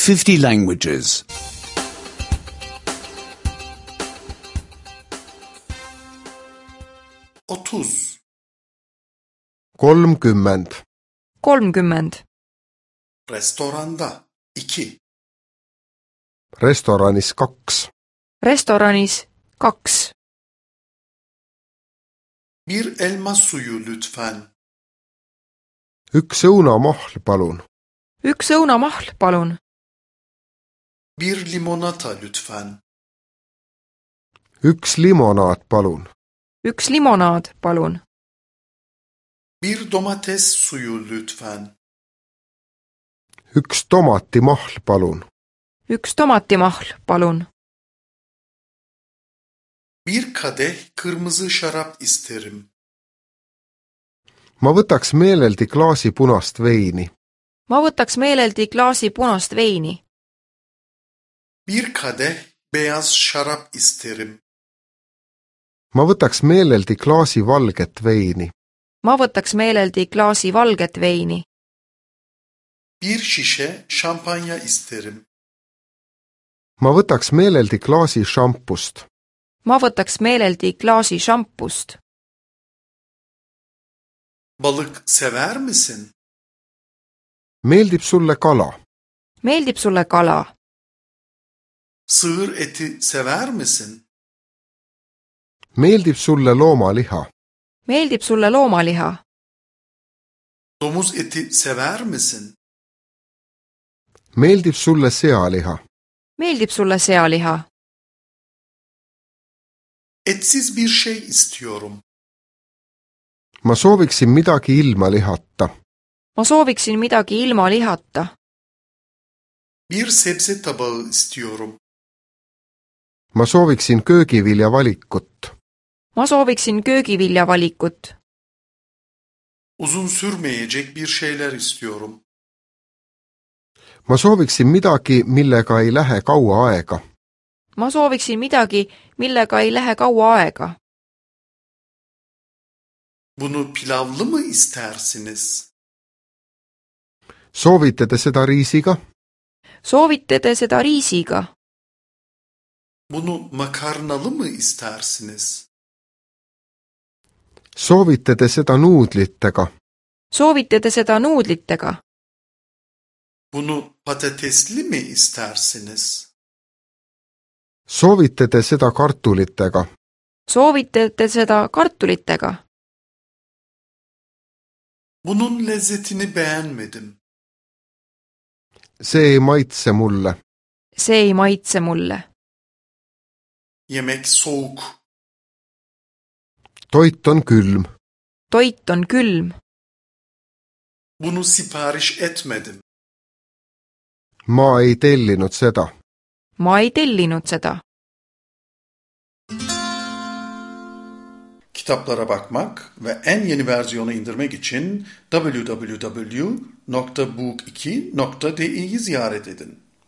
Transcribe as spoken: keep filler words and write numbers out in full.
fifty languages. otuz, kolmkümmend, kolmkümmend, restoranda iki, restoranis kaks, restoranis kaks, bir elma suyu lütfen, üks õunamahl, palun, üks õunamahl, palun, bir limonata lütfen, üks limonaad, palun, üks limonaad, palun, bir domates suyu lütfen, üks tomatimahl, palun, üks tomatimahl, palun, bir kadeh kırmızı şarap isterim, ma võtaks meeleldi klaasi punast veini, ma võtaks meeleldi klaasi punast veini, bir kadeh beyaz şarap isterim, ma võtaks meeleldi klaasi valget veini, ma võtaks meeleldi klaasi valget veini, bir şişe şampanya isterim, ma võtaks meeleldi klaasi šampust, ma võtaks meeleldi klaasi šampust, balık sever misin? meeldib sulle kala, meeldib sulle kala, Sığır eti sever misin? meeldib sulle loomaliha, meeldib sulle loomaliha, Domuz eti sever misin? meeldib sulle sealiha, meeldib sulle sealiha, Etsiz bir şey istiyorum. ma sooviksin midagi ilma lihata, ma sooviksin midagi ilma lihata, Bir sebze tabağı istiyorum. ma sooviksin köögivilja valikut, ma sooviksin köögivilja valikut, Uzun sürmeyecek bir şeyler istiyorum. ma sooviksin midagi, millega ei lähe kaua aega, ma sooviksin midagi, millega ei lähe kaua aega, Bunu pilavlı mı istersiniz? soovite te seda riisiga, soovite te seda riisiga, Bunu makarnalı mı istersiniz? soovite te seda nuudlitega, soovite te seda nuudlitega, Bunu patatesli mi istersiniz? soovite te seda kartulitega, soovite te seda kartulitega, Bunun lezzetini beğenmedim. see ei maitse mulle, see ei maitse mulle, Yemek soğuk. toit on külm, toit on külm, Bunu sipariş etmedim. ma ei tellinud seda. ma ei tellinud seda. Kitaplara bakmak ve en yeni versiyonu indirmek için double-u double-u double-u nokta book iki nokta di'yi ziyaret edin.